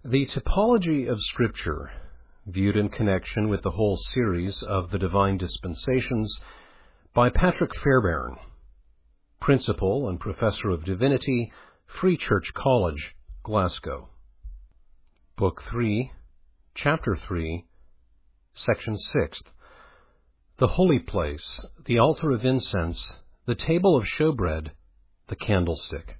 The Typology of Scripture, viewed in connection with the whole series of the Divine Dispensations, by Patrick Fairbairn, Principal and Professor of Divinity, Free Church College, Glasgow. Book 3, Chapter 3, Section 6. The Holy Place, the Altar of Incense, the Table of Showbread, the Candlestick.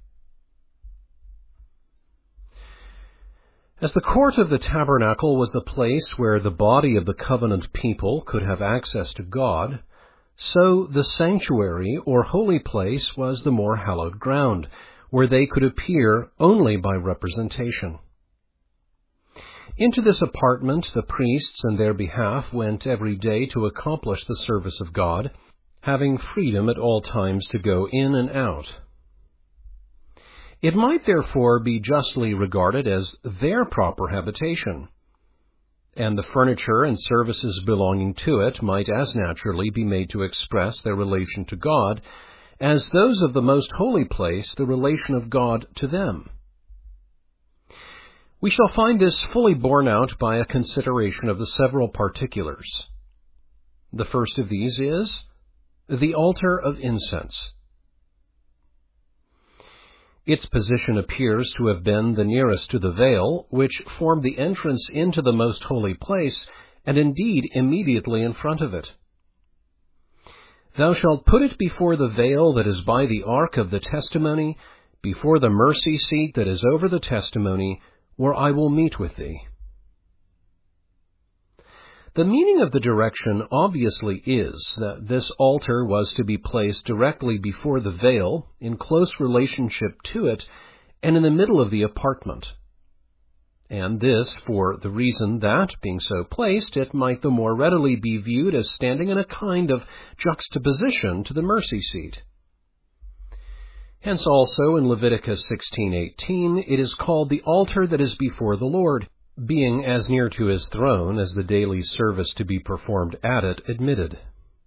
As the court of the tabernacle was the place where the body of the covenant people could have access to God, so the sanctuary or holy place was the more hallowed ground, where they could appear only by representation. Into this apartment the priests in their behalf went every day to accomplish the service of God, having freedom at all times to go in and out. It might therefore be justly regarded as their proper habitation, and the furniture and services belonging to it might as naturally be made to express their relation to God as those of the most holy place the relation of God to them. We shall find this fully borne out by a consideration of the several particulars. The first of these is the altar of incense. Its position appears to have been the nearest to the veil, which formed the entrance into the most holy place, and indeed immediately in front of it. Thou shalt put it before the veil that is by the ark of the testimony, before the mercy seat that is over the testimony, where I will meet with thee. The meaning of the direction obviously is that this altar was to be placed directly before the veil, in close relationship to it, and in the middle of the apartment. And this for the reason that, being so placed, it might the more readily be viewed as standing in a kind of juxtaposition to the mercy seat. Hence also in Leviticus 16:18 it is called the altar that is before the Lord, being as near to his throne as the daily service to be performed at it admitted.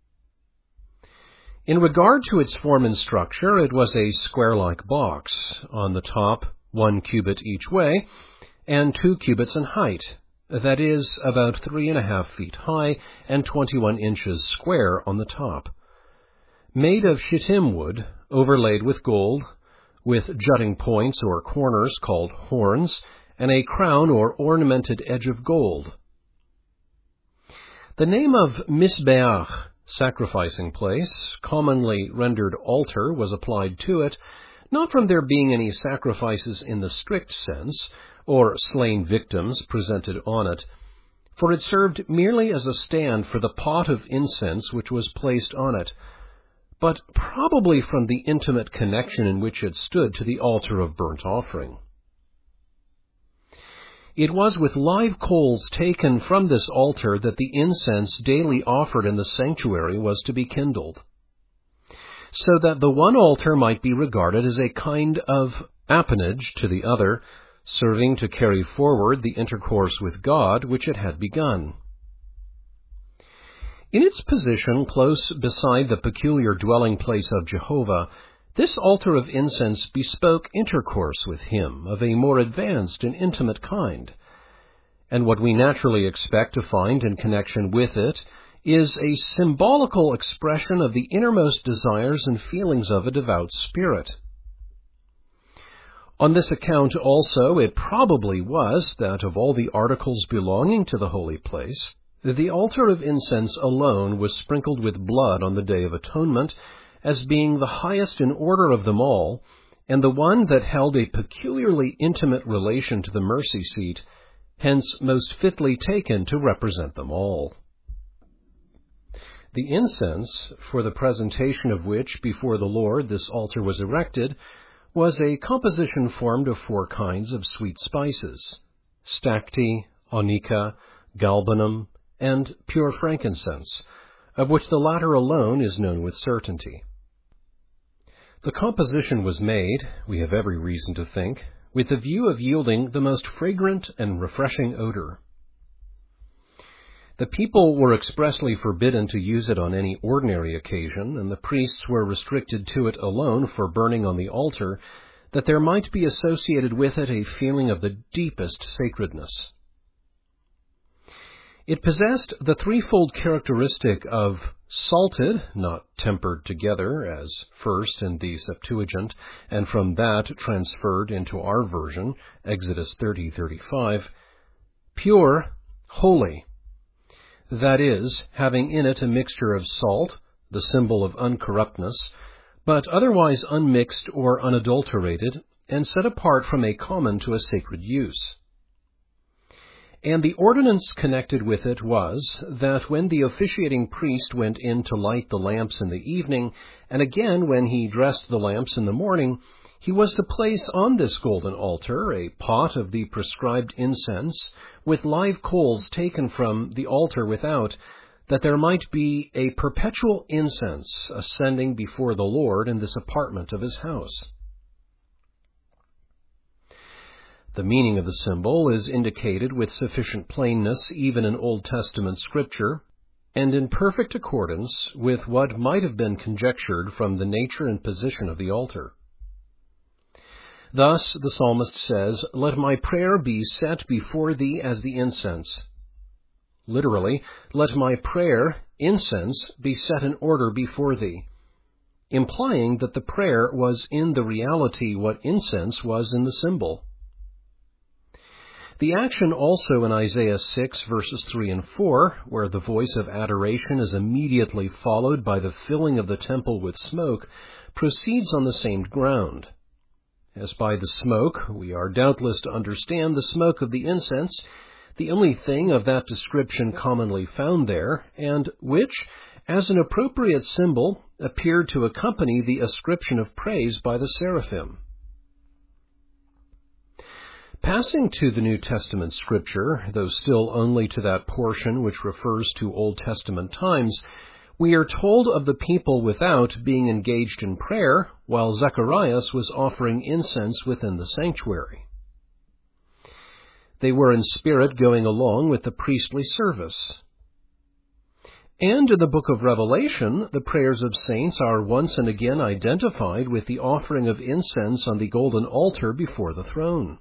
In regard to its form and structure, it was a square-like box, on the top 1 cubit each way, and 2 cubits in height, that is, about 3.5 feet high and 21 inches square on the top, made of shittim wood, overlaid with gold, with jutting points or corners called horns, and a crown or ornamented edge of gold. The name of Mizbeach, sacrificing place, commonly rendered altar, was applied to it, not from there being any sacrifices in the strict sense, or slain victims presented on it, for it served merely as a stand for the pot of incense which was placed on it, but probably from the intimate connection in which it stood to the altar of burnt offering. It was with live coals taken from this altar that the incense daily offered in the sanctuary was to be kindled, so that the one altar might be regarded as a kind of appanage to the other, serving to carry forward the intercourse with God which it had begun. In its position close beside the peculiar dwelling place of Jehovah, this altar of incense bespoke intercourse with him of a more advanced and intimate kind, and what we naturally expect to find in connection with it is a symbolical expression of the innermost desires and feelings of a devout spirit. On this account also it probably was that of all the articles belonging to the holy place, the altar of incense alone was sprinkled with blood on the Day of Atonement, as being the highest in order of them all, and the one that held a peculiarly intimate relation to the mercy seat, hence most fitly taken to represent them all. The incense, for the presentation of which before the Lord this altar was erected, was a composition formed of 4 kinds of sweet spices, stacte, onycha, galbanum, and pure frankincense, of which the latter alone is known with certainty. The composition was made, we have every reason to think, with the view of yielding the most fragrant and refreshing odor. The people were expressly forbidden to use it on any ordinary occasion, and the priests were restricted to it alone for burning on the altar, that there might be associated with it a feeling of the deepest sacredness. It possessed the threefold characteristic of salted, not tempered together, as first in the Septuagint, and from that transferred into our version, Exodus 30:35, pure, holy, that is, having in it a mixture of salt, the symbol of uncorruptness, but otherwise unmixed or unadulterated, and set apart from a common to a sacred use. And the ordinance connected with it was that when the officiating priest went in to light the lamps in the evening, and again when he dressed the lamps in the morning, he was to place on this golden altar a pot of the prescribed incense, with live coals taken from the altar without, that there might be a perpetual incense ascending before the Lord in this apartment of his house. The meaning of the symbol is indicated with sufficient plainness even in Old Testament Scripture, and in perfect accordance with what might have been conjectured from the nature and position of the altar. Thus the psalmist says, "Let my prayer be set before thee as the incense." Literally, "Let my prayer, incense, be set in order before thee," implying that the prayer was in the reality what incense was in the symbol. The action also in Isaiah 6, verses 3 and 4, where the voice of adoration is immediately followed by the filling of the temple with smoke, proceeds on the same ground. As by the smoke, we are doubtless to understand the smoke of the incense, the only thing of that description commonly found there, and which, as an appropriate symbol, appeared to accompany the ascription of praise by the seraphim. Passing to the New Testament Scripture, though still only to that portion which refers to Old Testament times, we are told of the people without being engaged in prayer, while Zacharias was offering incense within the sanctuary. They were in spirit going along with the priestly service. And in the book of Revelation, the prayers of saints are once and again identified with the offering of incense on the golden altar before the throne.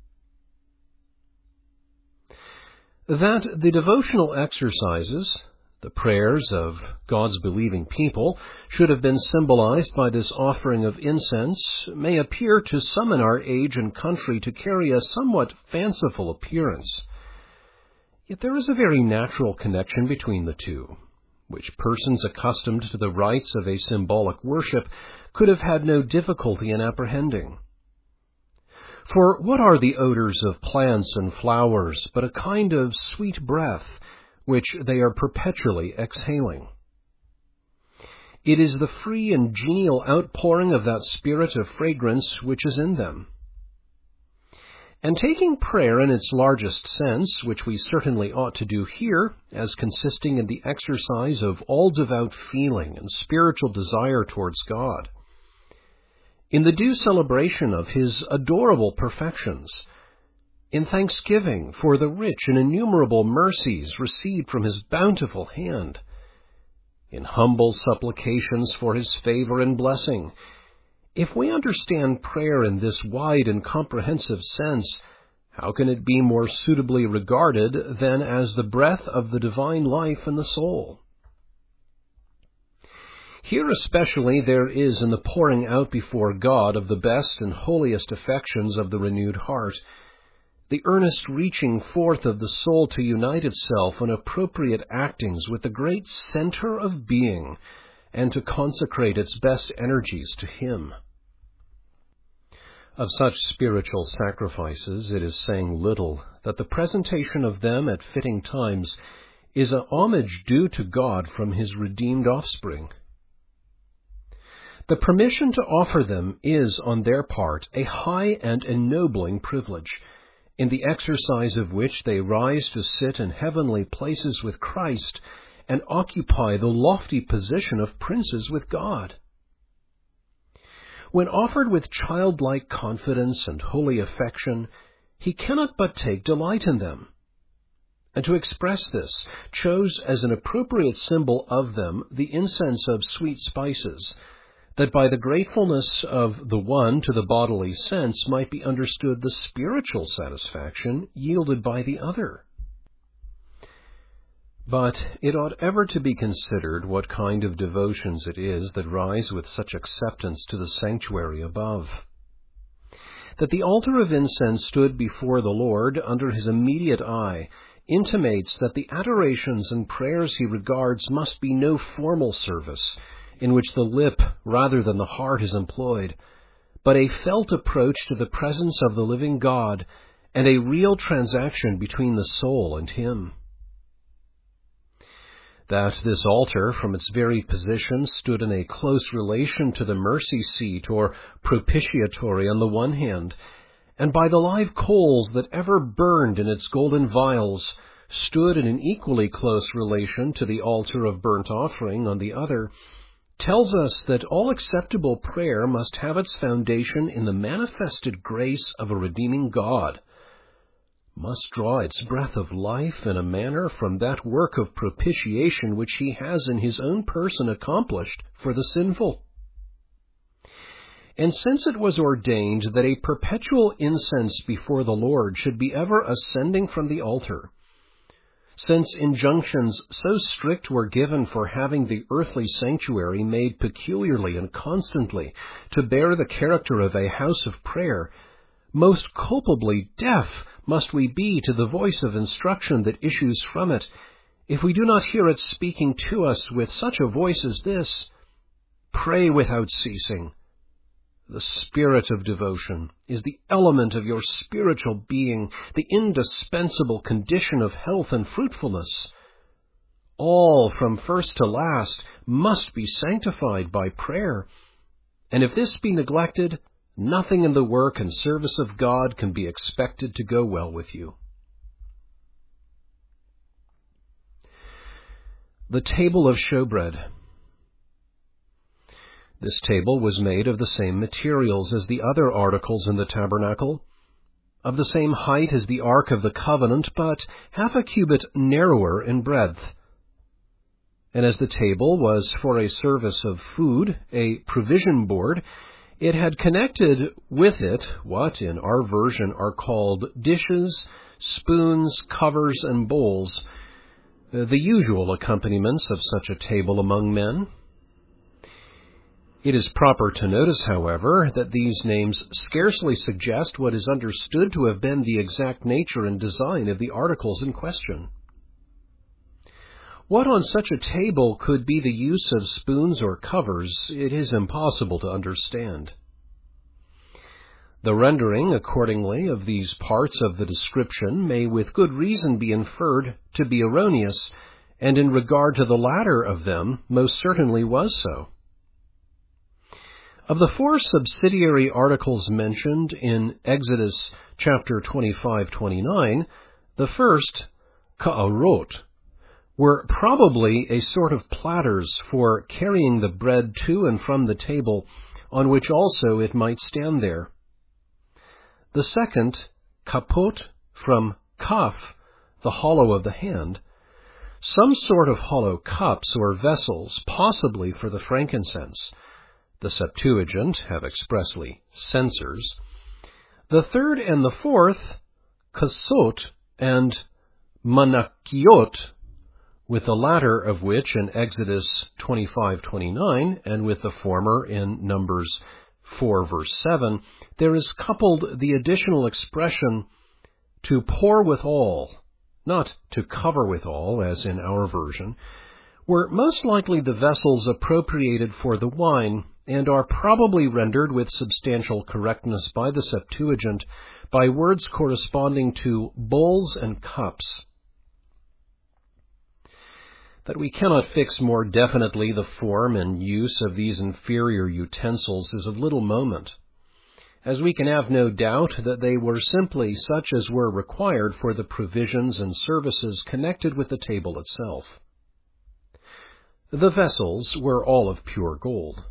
That the devotional exercises, the prayers of God's believing people, should have been symbolized by this offering of incense may appear to some in our age and country to carry a somewhat fanciful appearance. Yet there is a very natural connection between the two, which persons accustomed to the rites of a symbolic worship could have had no difficulty in apprehending. For what are the odors of plants and flowers but a kind of sweet breath, which they are perpetually exhaling? It is the free and genial outpouring of that spirit of fragrance which is in them. And taking prayer in its largest sense, which we certainly ought to do here, as consisting in the exercise of all devout feeling and spiritual desire towards God, in the due celebration of his adorable perfections, in thanksgiving for the rich and innumerable mercies received from his bountiful hand, in humble supplications for his favor and blessing, if we understand prayer in this wide and comprehensive sense, how can it be more suitably regarded than as the breath of the divine life in the soul? Here especially there is in the pouring out before God of the best and holiest affections of the renewed heart, the earnest reaching forth of the soul to unite itself in appropriate actings with the great center of being, and to consecrate its best energies to Him. Of such spiritual sacrifices it is saying little that the presentation of them at fitting times is a homage due to God from His redeemed offspring. The permission to offer them is, on their part, a high and ennobling privilege, in the exercise of which they rise to sit in heavenly places with Christ and occupy the lofty position of princes with God. When offered with childlike confidence and holy affection, he cannot but take delight in them, and to express this, chose as an appropriate symbol of them the incense of sweet spices, that by the gratefulness of the one to the bodily sense might be understood the spiritual satisfaction yielded by the other. But it ought ever to be considered what kind of devotions it is that rise with such acceptance to the sanctuary above. That the altar of incense stood before the Lord under his immediate eye intimates that the adorations and prayers he regards must be no formal service, in which the lip rather than the heart is employed, but a felt approach to the presence of the living God, and a real transaction between the soul and him. That this altar, from its very position, stood in a close relation to the mercy seat or propitiatory on the one hand, and by the live coals that ever burned in its golden vials, stood in an equally close relation to the altar of burnt offering on the other, tells us that all acceptable prayer must have its foundation in the manifested grace of a redeeming God, must draw its breath of life in a manner from that work of propitiation which he has in his own person accomplished for the sinful. And since it was ordained that a perpetual incense before the Lord should be ever ascending from the altar, since injunctions so strict were given for having the earthly sanctuary made peculiarly and constantly to bear the character of a house of prayer, most culpably deaf must we be to the voice of instruction that issues from it, if we do not hear it speaking to us with such a voice as this: "Pray without ceasing." The spirit of devotion is the element of your spiritual being, the indispensable condition of health and fruitfulness. All, from first to last, must be sanctified by prayer, and if this be neglected, nothing in the work and service of God can be expected to go well with you. The table of showbread. This table was made of the same materials as the other articles in the tabernacle, of the same height as the Ark of the Covenant, but half a cubit narrower in breadth. And as the table was for a service of food, a provision board, it had connected with it what in our version are called dishes, spoons, covers, and bowls, the usual accompaniments of such a table among men. It is proper to notice, however, that these names scarcely suggest what is understood to have been the exact nature and design of the articles in question. What on such a table could be the use of spoons or covers, it is impossible to understand. The rendering, accordingly, of these parts of the description may with good reason be inferred to be erroneous, and in regard to the latter of them, most certainly was so. Of the four subsidiary articles mentioned in Exodus chapter 25-29, the first, ka'arot, were probably a sort of platters for carrying the bread to and from the table, on which also it might stand there. The second, kapot, from kaf, the hollow of the hand, some sort of hollow cups or vessels, possibly for the frankincense. The Septuagint have expressly censers. The third and the fourth, kasot and manakiot, with the latter of which in Exodus 25:29, and with the former in Numbers 4 verse 7, there is coupled the additional expression to pour withal, not to cover withal, as in our version, were most likely the vessels appropriated for the wine, and are probably rendered with substantial correctness by the Septuagint by words corresponding to bowls and cups. That we cannot fix more definitely the form and use of these inferior utensils is of little moment, as we can have no doubt that they were simply such as were required for the provisions and services connected with the table itself. The vessels were all of pure gold.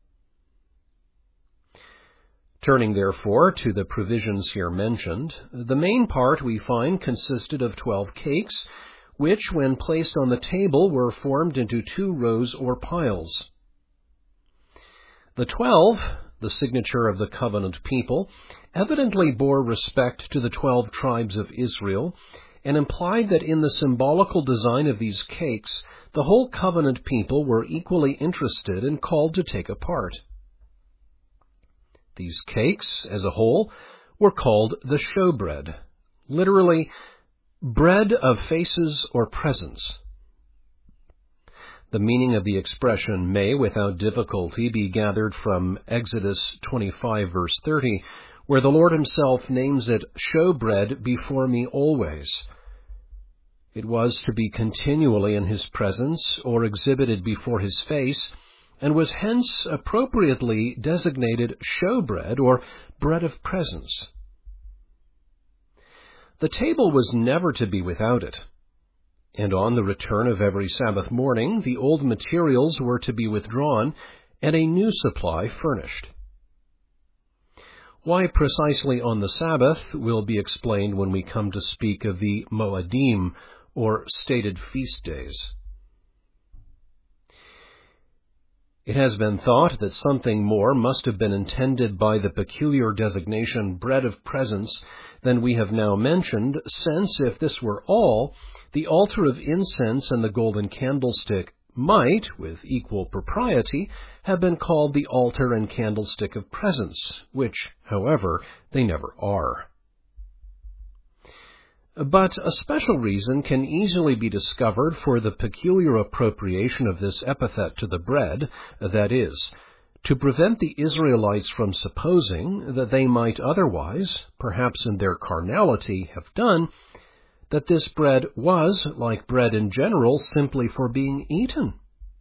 Turning, therefore, to the provisions here mentioned, the main part we find consisted of 12 cakes, which, when placed on the table, were formed into 2 rows or piles. The 12, the signature of the covenant people, evidently bore respect to the 12 tribes of Israel, and implied that in the symbolical design of these cakes, the whole covenant people were equally interested and called to take a part. These cakes, as a whole, were called the showbread, literally, bread of faces or presence. The meaning of the expression may, without difficulty, be gathered from Exodus 25, verse 30, where the Lord himself names it showbread before me always. It was to be continually in his presence or exhibited before his face, and was hence appropriately designated showbread or bread of presence. The table was never to be without it, and on the return of every Sabbath morning the old materials were to be withdrawn and a new supply furnished. Why precisely on the Sabbath will be explained when we come to speak of the Moedim, or stated feast days. It has been thought that something more must have been intended by the peculiar designation bread of presence than we have now mentioned, since, if this were all, the altar of incense and the golden candlestick might, with equal propriety, have been called the altar and candlestick of presence, which, however, they never are. But a special reason can easily be discovered for the peculiar appropriation of this epithet to the bread, that is, to prevent the Israelites from supposing that they might otherwise, perhaps in their carnality, have done, that this bread was, like bread in general, simply for being eaten.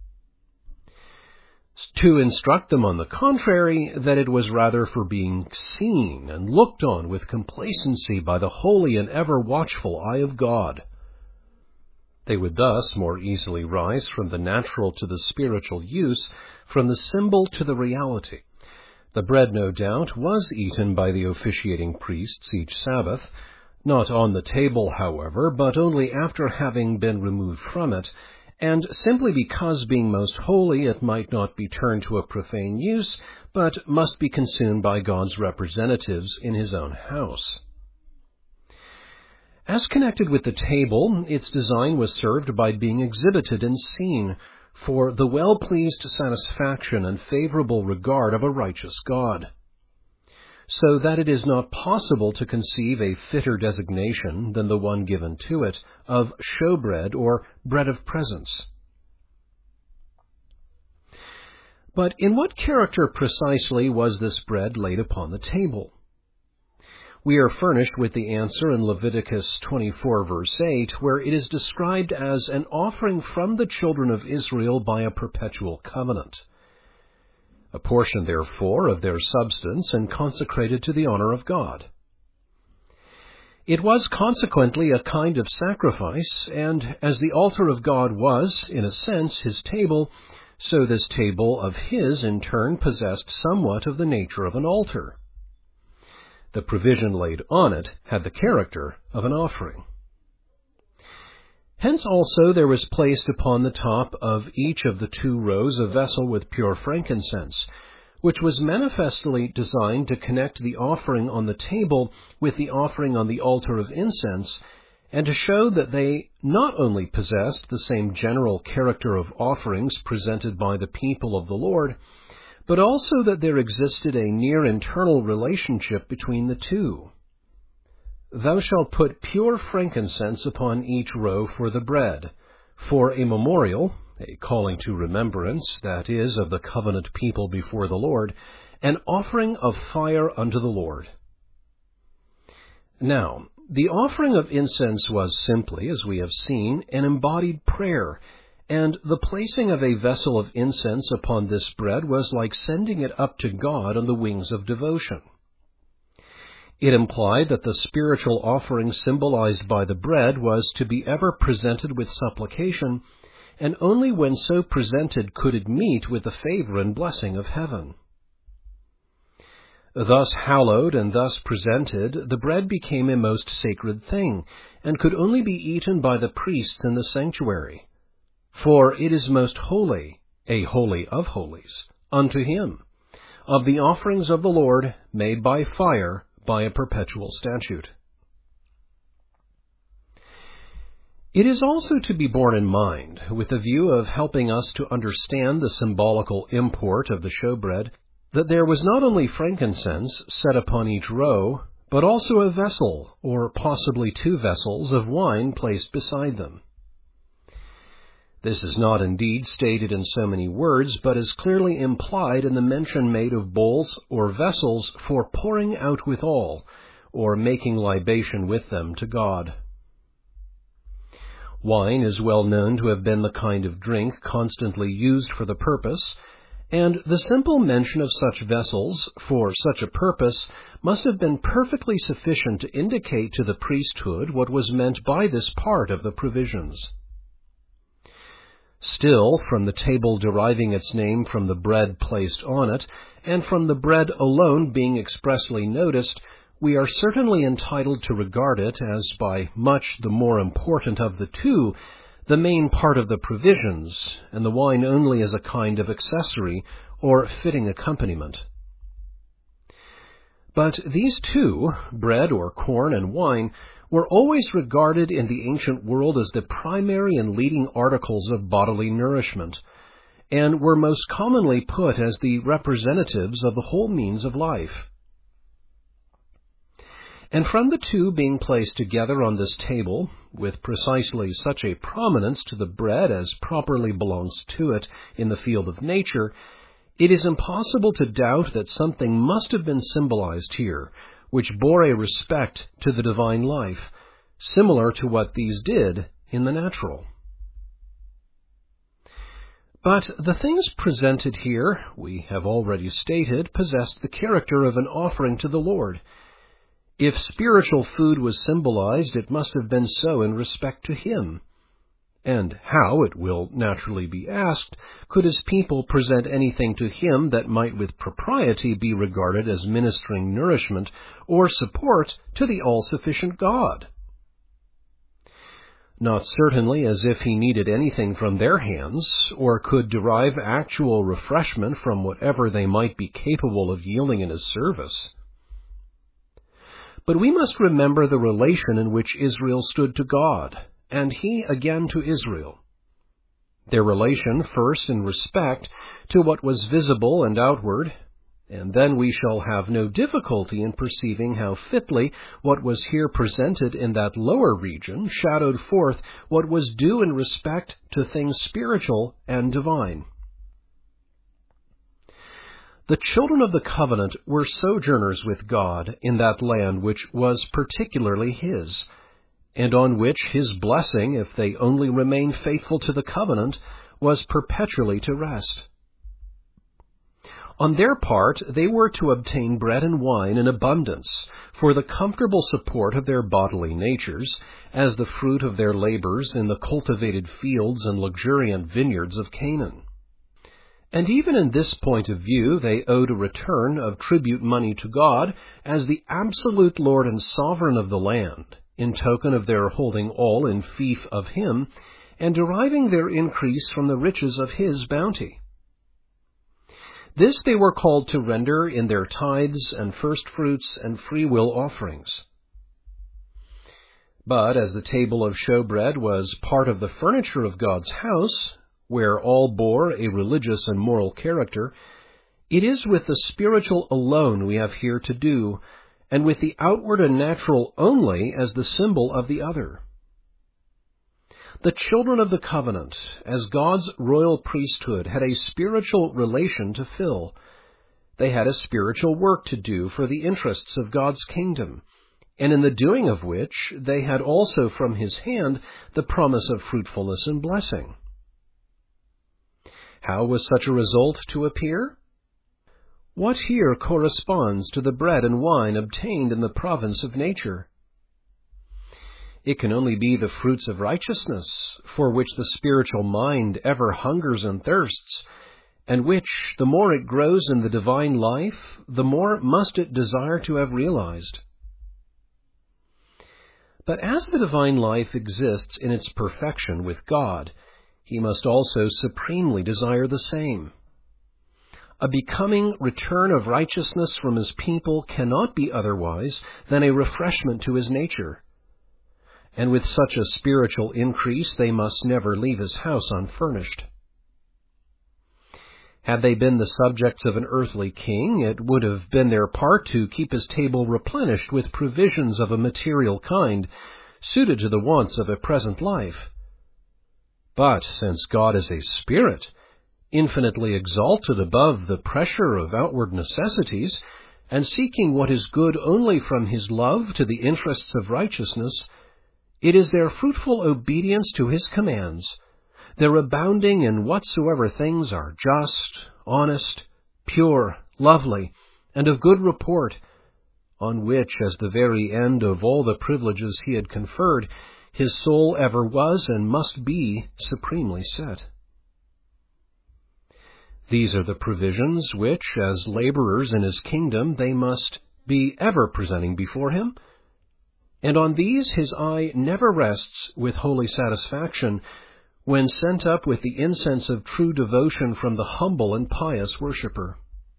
To instruct them, on the contrary, that it was rather for being seen and looked on with complacency by the holy and ever-watchful eye of God. They would thus more easily rise from the natural to the spiritual use, from the symbol to the reality. The bread, no doubt, was eaten by the officiating priests each Sabbath, not on the table, however, but only after having been removed from it, and simply because, being most holy, it might not be turned to a profane use, but must be consumed by God's representatives in his own house. As connected with the table, its design was served by being exhibited and seen, for the well-pleased satisfaction and favorable regard of a righteous God, so that it is not possible to conceive a fitter designation than the one given to it, of showbread or bread of presence. But in what character precisely was this bread laid upon the table? We are furnished with the answer in Leviticus 24, verse 8, where it is described as an offering from the children of Israel by a perpetual covenant, a portion, therefore, of their substance, and consecrated to the honor of God. It was consequently a kind of sacrifice, and as the altar of God was, in a sense, his table, so this table of his, in turn, possessed somewhat of the nature of an altar. The provision laid on it had the character of an offering. Hence also there was placed upon the top of each of the 2 rows a vessel with pure frankincense, which was manifestly designed to connect the offering on the table with the offering on the altar of incense, and to show that they not only possessed the same general character of offerings presented by the people of the Lord, but also that there existed a near internal relationship between the 2. Thou shalt put pure frankincense upon each row for the bread, for a memorial, a calling to remembrance, that is, of the covenant people before the Lord, an offering of fire unto the Lord. Now, the offering of incense was simply, as we have seen, an embodied prayer, and the placing of a vessel of incense upon this bread was like sending it up to God on the wings of devotion. It implied that the spiritual offering symbolized by the bread was to be ever presented with supplication, and only when so presented could it meet with the favor and blessing of heaven. Thus hallowed and thus presented, the bread became a most sacred thing, and could only be eaten by the priests in the sanctuary. For it is most holy, a holy of holies, unto him, of the offerings of the Lord made by fire by a perpetual statute. It is also to be borne in mind, with the view of helping us to understand the symbolical import of the showbread, that there was not only frankincense set upon each row, but also a vessel, or possibly 2 vessels, of wine placed beside them. This is not indeed stated in so many words, but is clearly implied in the mention made of bowls or vessels for pouring out withal, or making libation with them to God. Wine is well known to have been the kind of drink constantly used for the purpose, and the simple mention of such vessels for such a purpose must have been perfectly sufficient to indicate to the priesthood what was meant by this part of the provisions. Still, from the table deriving its name from the bread placed on it, and from the bread alone being expressly noticed, we are certainly entitled to regard it as by much the more important of the two, the main part of the provisions, and the wine only as a kind of accessory or fitting accompaniment. But these two, bread or corn and wine, were always regarded in the ancient world as the primary and leading articles of bodily nourishment, and were most commonly put as the representatives of the whole means of life. And from the two being placed together on this table, with precisely such a prominence to the bread as properly belongs to it in the field of nature, it is impossible to doubt that something must have been symbolized here, which bore a respect to the divine life, similar to what these did in the natural. But the things presented here, we have already stated, possessed the character of an offering to the Lord. If spiritual food was symbolized, it must have been so in respect to Him. And how, it will naturally be asked, could His people present anything to Him that might with propriety be regarded as ministering nourishment or support to the all-sufficient God? Not certainly as if He needed anything from their hands, or could derive actual refreshment from whatever they might be capable of yielding in His service. But we must remember the relation in which Israel stood to God, and He again to Israel. Their relation first in respect to what was visible and outward, and then we shall have no difficulty in perceiving how fitly what was here presented in that lower region shadowed forth what was due in respect to things spiritual and divine. The children of the covenant were sojourners with God in that land which was particularly His, and on which His blessing, if they only remained faithful to the covenant, was perpetually to rest. On their part, they were to obtain bread and wine in abundance for the comfortable support of their bodily natures, as the fruit of their labors in the cultivated fields and luxuriant vineyards of Canaan. And even in this point of view, they owed a return of tribute money to God as the absolute Lord and Sovereign of the land, in token of their holding all in fief of Him, and deriving their increase from the riches of His bounty. This they were called to render in their tithes and firstfruits and freewill offerings. But as the table of showbread was part of the furniture of God's house, where all bore a religious and moral character, it is with the spiritual alone we have here to do, and with the outward and natural only as the symbol of the other. The children of the covenant, as God's royal priesthood, had a spiritual relation to fill. They had a spiritual work to do for the interests of God's kingdom, and in the doing of which they had also from His hand the promise of fruitfulness and blessing. How was such a result to appear? What here corresponds to the bread and wine obtained in the province of nature? It can only be the fruits of righteousness, for which the spiritual mind ever hungers and thirsts, and which, the more it grows in the divine life, the more must it desire to have realized. But as the divine life exists in its perfection with God, He must also supremely desire the same. a becoming return of righteousness from his people cannot be otherwise than a refreshment to his nature. And with such a spiritual increase, they must never leave his house unfurnished. Had they been the subjects of an earthly king, it would have been their part to keep his table replenished with provisions of a material kind, suited to the wants of a present life. But since God is a spirit, infinitely exalted above the pressure of outward necessities, and seeking what is good only from his love to the interests of righteousness, it is their fruitful obedience to his commands, their abounding in whatsoever things are just, honest, pure, lovely, and of good report, on which, as the very end of all the privileges he had conferred, his soul ever was and must be supremely set. These are the provisions which, as laborers in his kingdom, they must be ever presenting before him, and on these his eye never rests with holy satisfaction, when sent up with the incense of true devotion from the humble and pious worshipper.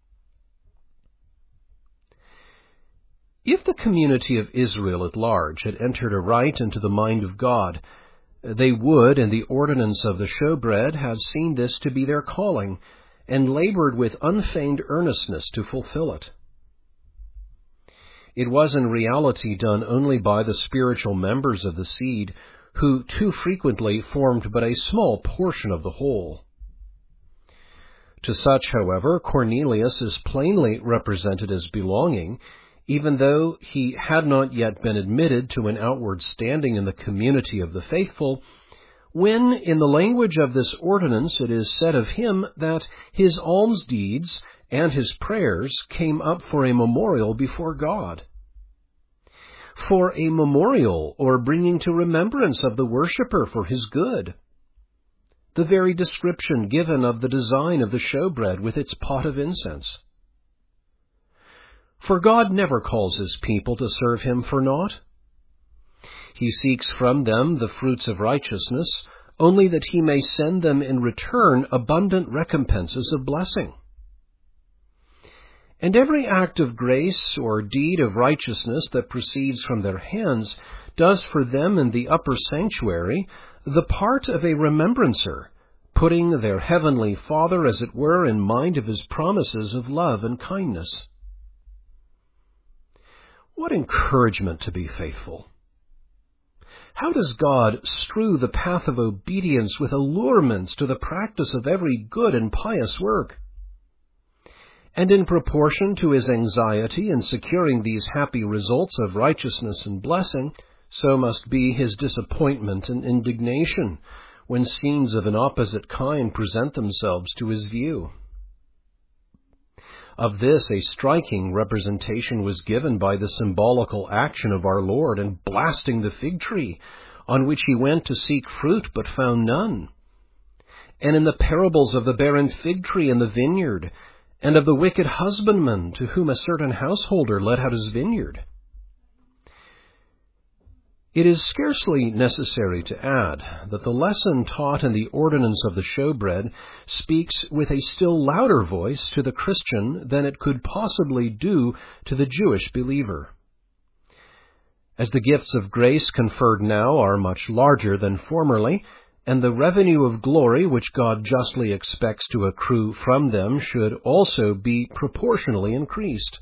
If the community of Israel at large had entered aright into the mind of God, they would, in the ordinance of the showbread, have seen this to be their calling, and labored with unfeigned earnestness to fulfill it. It was in reality done only by the spiritual members of the seed, who too frequently formed but a small portion of the whole. To such, however, Cornelius is plainly represented as belonging, even though he had not yet been admitted to an outward standing in the community of the faithful, when, in the language of this ordinance, it is said of him that his alms deeds and his prayers came up for a memorial before God. For a memorial, or bringing to remembrance of the worshipper for his good. The very description given of the design of the showbread with its pot of incense. For God never calls his people to serve him for naught. He seeks from them the fruits of righteousness, only that he may send them in return abundant recompenses of blessing. And every act of grace or deed of righteousness that proceeds from their hands does for them in the upper sanctuary the part of a remembrancer, putting their heavenly Father, as it were, in mind of his promises of love and kindness. What encouragement to be faithful! How does God strew the path of obedience with allurements to the practice of every good and pious work! And in proportion to his anxiety in securing these happy results of righteousness and blessing, so must be his disappointment and indignation when scenes of an opposite kind present themselves to his view. Of this a striking representation was given by the symbolical action of our Lord in blasting the fig tree, on which he went to seek fruit but found none, and in the parables of the barren fig tree in the vineyard, and of the wicked husbandman to whom a certain householder let out his vineyard. It is scarcely necessary to add that the lesson taught in the ordinance of the showbread speaks with a still louder voice to the Christian than it could possibly do to the Jewish believer. As the gifts of grace conferred now are much larger than formerly, and the revenue of glory which God justly expects to accrue from them should also be proportionally increased.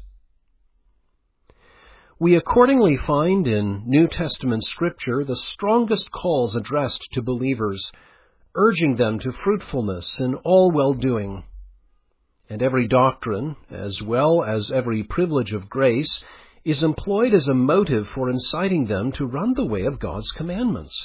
We accordingly find in New Testament Scripture the strongest calls addressed to believers, urging them to fruitfulness in all well-doing. And every doctrine, as well as every privilege of grace, is employed as a motive for inciting them to run the way of God's commandments.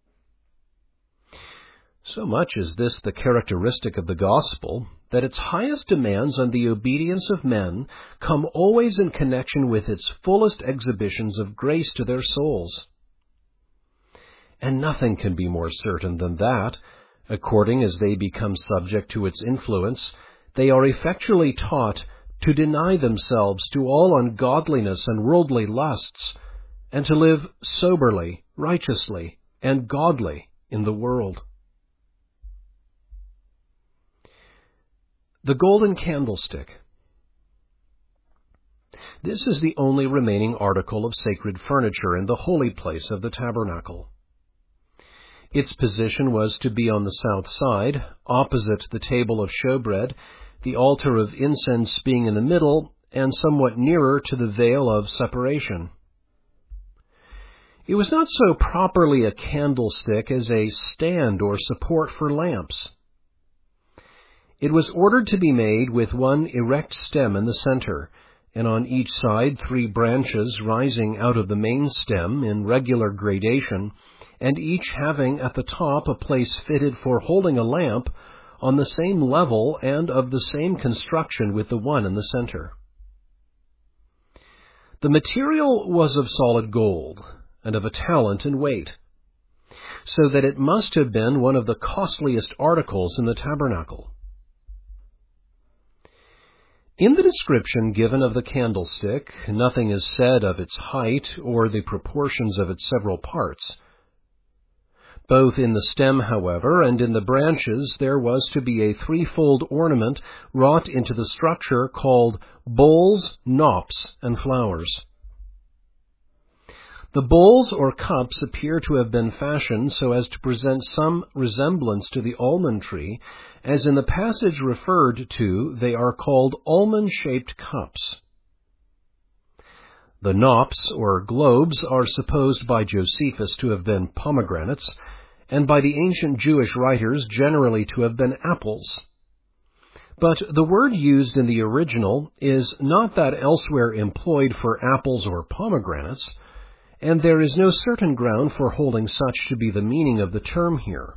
So much is this the characteristic of the gospel, that its highest demands on the obedience of men come always in connection with its fullest exhibitions of grace to their souls. And nothing can be more certain than that, according as they become subject to its influence, they are effectually taught to deny themselves to all ungodliness and worldly lusts, and to live soberly, righteously, and godly in the world. The golden candlestick. This is the only remaining article of sacred furniture in the holy place of the tabernacle. Its position was to be on the south side, opposite the table of showbread, the altar of incense being in the middle, and somewhat nearer to the veil of separation. It was not so properly a candlestick as a stand or support for lamps. It was ordered to be made with one erect stem in the center, and on each side 3 branches rising out of the main stem in regular gradation, and each having at the top a place fitted for holding a lamp on the same level and of the same construction with the one in the center. The material was of solid gold, and of a talent in weight, so that it must have been one of the costliest articles in the tabernacle. In the description given of the candlestick, nothing is said of its height or the proportions of its several parts. Both in the stem, however, and in the branches there was to be a 3-fold ornament wrought into the structure called bowls, knops, and flowers. The bowls or cups appear to have been fashioned so as to present some resemblance to the almond tree, as in the passage referred to they are called almond-shaped cups. The knops or globes are supposed by Josephus to have been pomegranates, and by the ancient Jewish writers generally to have been apples. But the word used in the original is not that elsewhere employed for apples or pomegranates, and there is no certain ground for holding such to be the meaning of the term here.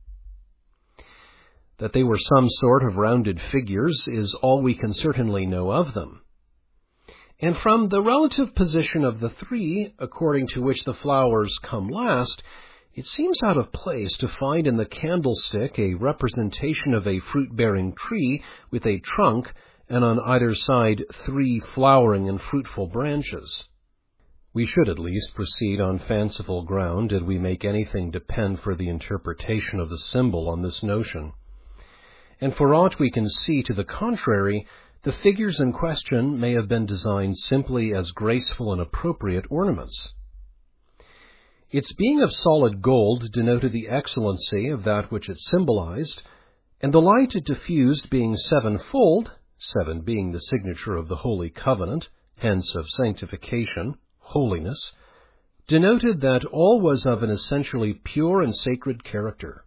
That they were some sort of rounded figures is all we can certainly know of them. And from the relative position of the 3, according to which the flowers come last, it seems out of place to find in the candlestick a representation of a fruit-bearing tree with a trunk, and on either side 3 flowering and fruitful branches. We should at least proceed on fanciful ground did we make anything depend for the interpretation of the symbol on this notion. And for aught we can see to the contrary, the figures in question may have been designed simply as graceful and appropriate ornaments. Its being of solid gold denoted the excellency of that which it symbolized, and the light it diffused being 7-fold, 7 being the signature of the Holy Covenant, hence of sanctification, holiness, denoted that all was of an essentially pure and sacred character.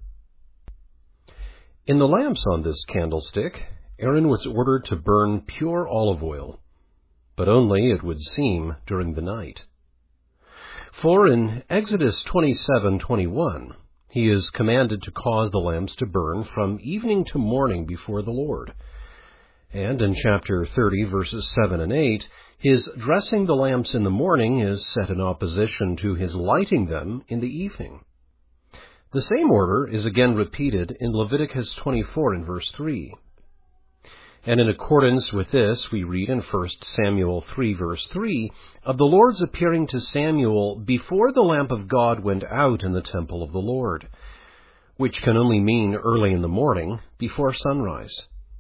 In the lamps on this candlestick, Aaron was ordered to burn pure olive oil, but only, it would seem, during the night. For in Exodus 27:21, he is commanded to cause the lamps to burn from evening to morning before the Lord. And in chapter 30, verses 7 and 8, his dressing the lamps in the morning is set in opposition to his lighting them in the evening. The same order is again repeated in Leviticus 24 and verse 3. And in accordance with this, we read in 1 Samuel 3, verse 3, of the Lord's appearing to Samuel before the lamp of God went out in the temple of the Lord, which can only mean early in the morning, before sunrise.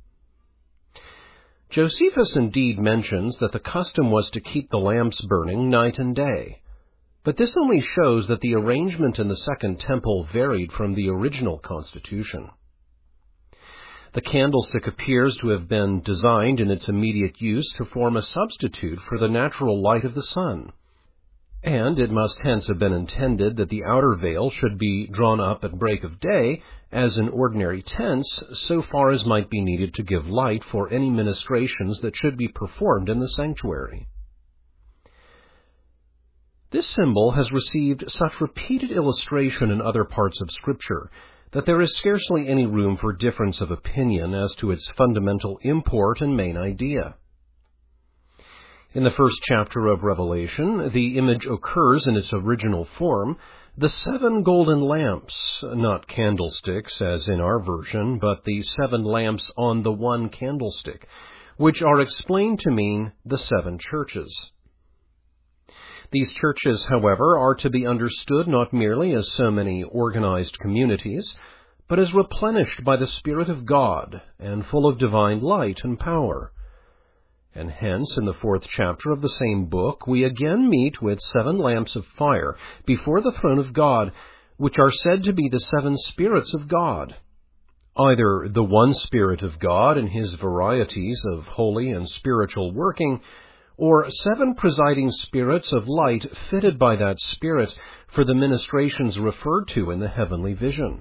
Josephus indeed mentions that the custom was to keep the lamps burning night and day, but this only shows that the arrangement in the Second Temple varied from the original constitution. The candlestick appears to have been designed in its immediate use to form a substitute for the natural light of the sun, and it must hence have been intended that the outer veil should be drawn up at break of day, as in ordinary tents, so far as might be needed to give light for any ministrations that should be performed in the sanctuary. This symbol has received such repeated illustration in other parts of Scripture that there is scarcely any room for difference of opinion as to its fundamental import and main idea. In the first chapter of Revelation, the image occurs in its original form, the 7 golden lamps, not candlesticks as in our version, but the 7 lamps on the one candlestick, which are explained to mean the 7 churches. These churches, however, are to be understood not merely as so many organized communities, but is replenished by the Spirit of God, and full of divine light and power. And hence, in the 4th chapter of the same book, we again meet with 7 lamps of fire before the throne of God, which are said to be the 7 spirits of God, either the one Spirit of God in his varieties of holy and spiritual working, or 7 presiding spirits of light fitted by that Spirit for the ministrations referred to in the heavenly vision.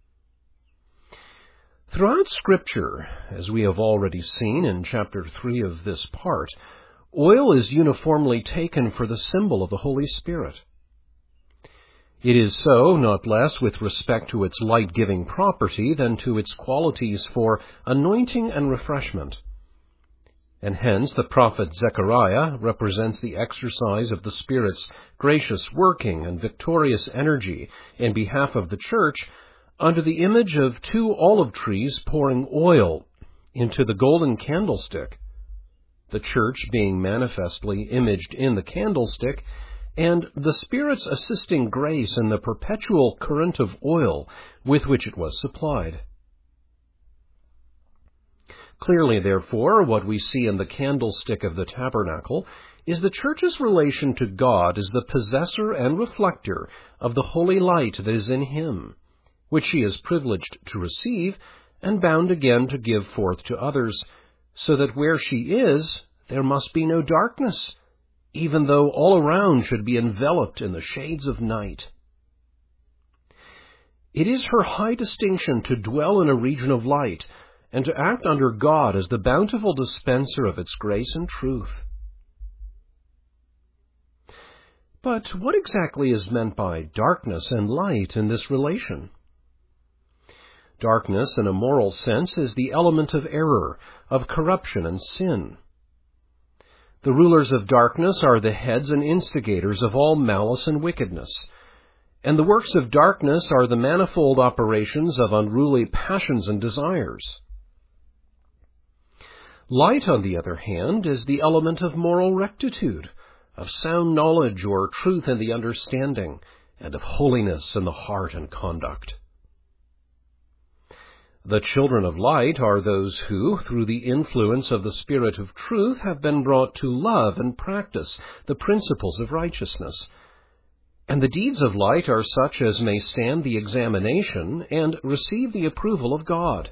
Throughout Scripture, as we have already seen in chapter 3 of this part, oil is uniformly taken for the symbol of the Holy Spirit. It is so not less with respect to its light-giving property than to its qualities for anointing and refreshment. And hence the prophet Zechariah represents the exercise of the Spirit's gracious working and victorious energy in behalf of the church under the image of 2 olive trees pouring oil into the golden candlestick, the church being manifestly imaged in the candlestick, and the Spirit's assisting grace in the perpetual current of oil with which it was supplied. Clearly, therefore, what we see in the candlestick of the tabernacle is the church's relation to God as the possessor and reflector of the holy light that is in him, which she is privileged to receive and bound again to give forth to others, so that where she is, there must be no darkness, even though all around should be enveloped in the shades of night. It is her high distinction to dwell in a region of light, and to act under God as the bountiful dispenser of its grace and truth. But what exactly is meant by darkness and light in this relation? Darkness, in a moral sense, is the element of error, of corruption and sin. The rulers of darkness are the heads and instigators of all malice and wickedness, and the works of darkness are the manifold operations of unruly passions and desires. Light, on the other hand, is the element of moral rectitude, of sound knowledge or truth in the understanding, and of holiness in the heart and conduct. The children of light are those who, through the influence of the Spirit of truth, have been brought to love and practice the principles of righteousness. And the deeds of light are such as may stand the examination and receive the approval of God.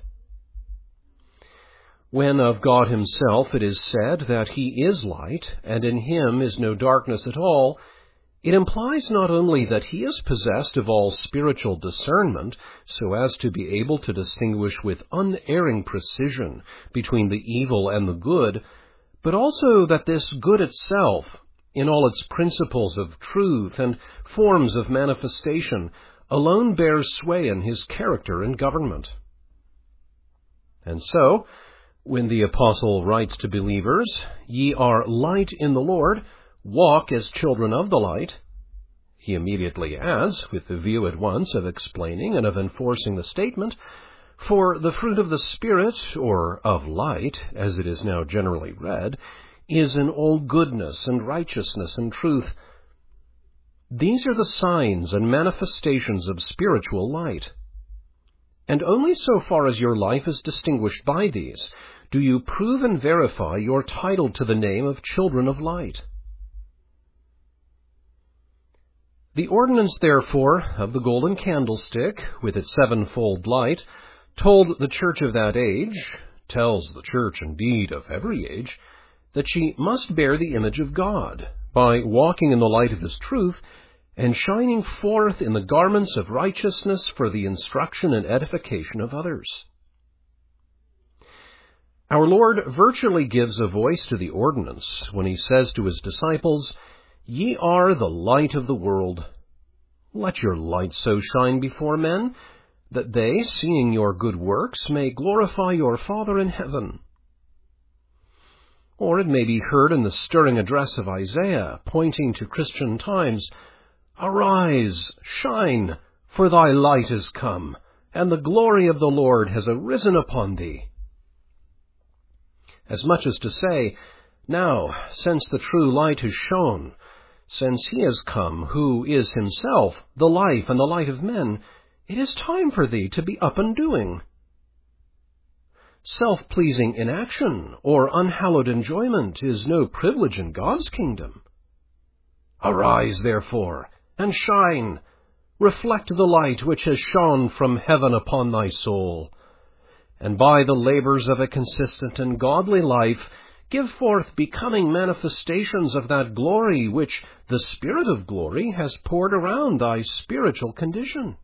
When of God himself it is said that he is light, and in him is no darkness at all, it implies not only that he is possessed of all spiritual discernment, so as to be able to distinguish with unerring precision between the evil and the good, but also that this good itself, in all its principles of truth and forms of manifestation, alone bears sway in his character and government. And so, when the apostle writes to believers, "Ye are light in the Lord, walk as children of the light," he immediately adds, with the view at once of explaining and of enforcing the statement, "For the fruit of the Spirit, or of light, as it is now generally read, is in all goodness and righteousness and truth." These are the signs and manifestations of spiritual light. And only so far as your life is distinguished by these do you prove and verify your title to the name of children of light. The ordinance, therefore, of the golden candlestick, with its 7-fold light, told the church of that age, tells the church, indeed, of every age, that she must bear the image of God, by walking in the light of his truth, and shining forth in the garments of righteousness for the instruction and edification of others. Our Lord virtually gives a voice to the ordinance when he says to his disciples, "Ye are the light of the world. Let your light so shine before men, that they, seeing your good works, may glorify your Father in heaven." Or it may be heard in the stirring address of Isaiah, pointing to Christian times, "Arise, shine, for thy light is come, and the glory of the Lord has arisen upon thee." As much as to say, now, since the true light has shone, since he has come, who is himself the life and the light of men, It is time for thee to be up and doing. Self-pleasing inaction or unhallowed enjoyment is no privilege in God's kingdom. Arise, therefore, and shine. Reflect the light which has shone from heaven upon thy soul, and by the labors of a consistent and godly life, give forth becoming manifestations of that glory which the Spirit of glory has poured around thy spiritual condition.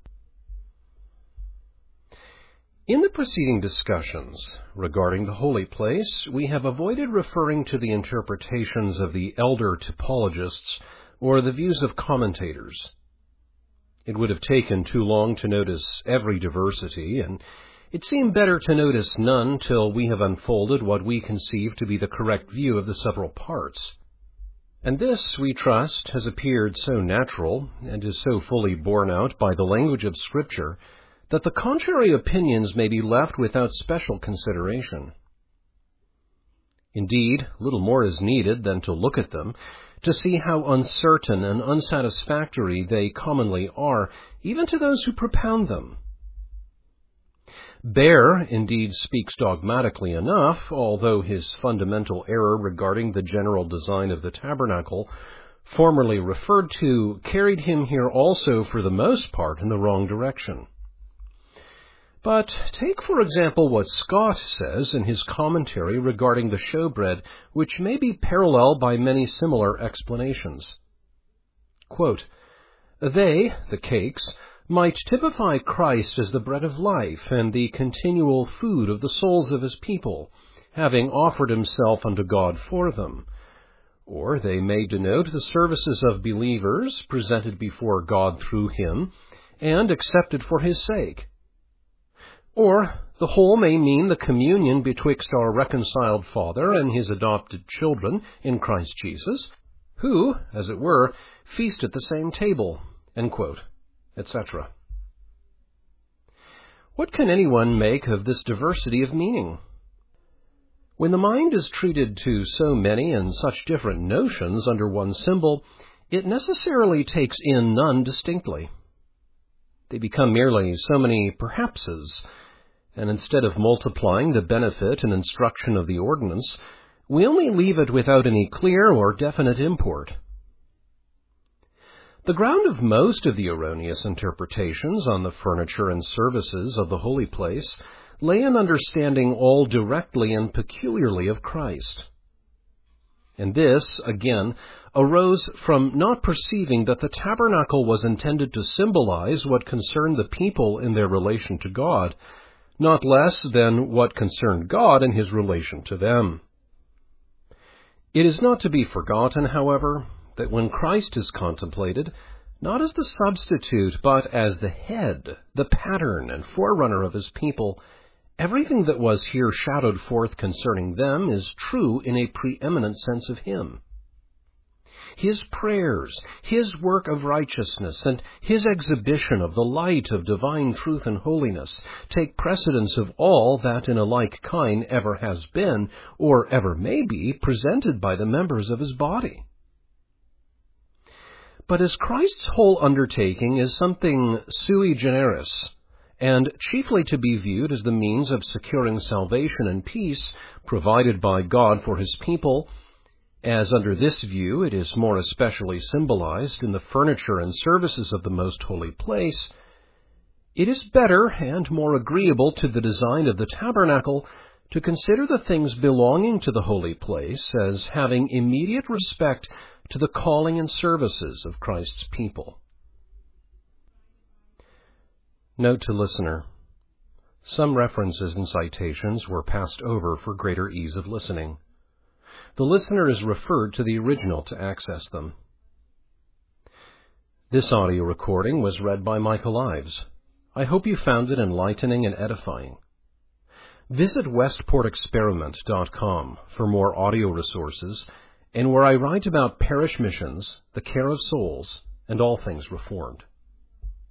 In the preceding discussions regarding the holy place, we have avoided referring to the interpretations of the elder typologists or the views of commentators. It would have taken too long to notice every diversity, and it seemed better to notice none till we have unfolded what we conceive to be the correct view of the several parts. And this, we trust, has appeared so natural, and is so fully borne out by the language of Scripture, that the contrary opinions may be left without special consideration. Indeed, little more is needed than to look at them, to see how uncertain and unsatisfactory they commonly are, even to those who propound them. Baer indeed speaks dogmatically enough, although his fundamental error regarding the general design of the tabernacle, formerly referred to, carried him here also for the most part in the wrong direction. But take, for example, what Scott says in his commentary regarding the showbread, which may be paralleled by many similar explanations. Quote, "They, the cakes, might typify Christ as the bread of life and the continual food of the souls of his people, having offered himself unto God for them. Or they may denote the services of believers presented before God through him and accepted for his sake. Or the whole may mean the communion betwixt our reconciled Father and his adopted children in Christ Jesus, who, as it were, feast at the same table," end quote, etc. What can anyone make of this diversity of meaning? When the mind is treated to so many and such different notions under one symbol, it necessarily takes in none distinctly. They become merely so many perhapses, and instead of multiplying the benefit and instruction of the ordinance, we only leave it without any clear or definite import. The ground of most of the erroneous interpretations on the furniture and services of the holy place lay in understanding all directly and peculiarly of Christ. And this, again, arose from not perceiving that the tabernacle was intended to symbolize what concerned the people in their relation to God, not less than what concerned God in his relation to them. It is not to be forgotten, however, that when Christ is contemplated, not as the substitute, but as the head, the pattern and forerunner of his people, everything that was here shadowed forth concerning them is true in a preeminent sense of him. His prayers, his work of righteousness, and his exhibition of the light of divine truth and holiness take precedence of all that in a like kind ever has been, or ever may be, presented by the members of his body. But as Christ's whole undertaking is something sui generis, and chiefly to be viewed as the means of securing salvation and peace provided by God for his people, as under this view it is more especially symbolized in the furniture and services of the most holy place, it is better and more agreeable to the design of the tabernacle to consider the things belonging to the holy place as having immediate respect to the calling and services of Christ's people. Note to listener: some references and citations were passed over for greater ease of listening. The listener is referred to the original to access them. This audio recording was read by Michael Ives. I hope you found it enlightening and edifying. Visit westportexperiment.com for more audio resources, and where I write about parish missions, the care of souls, and all things Reformed.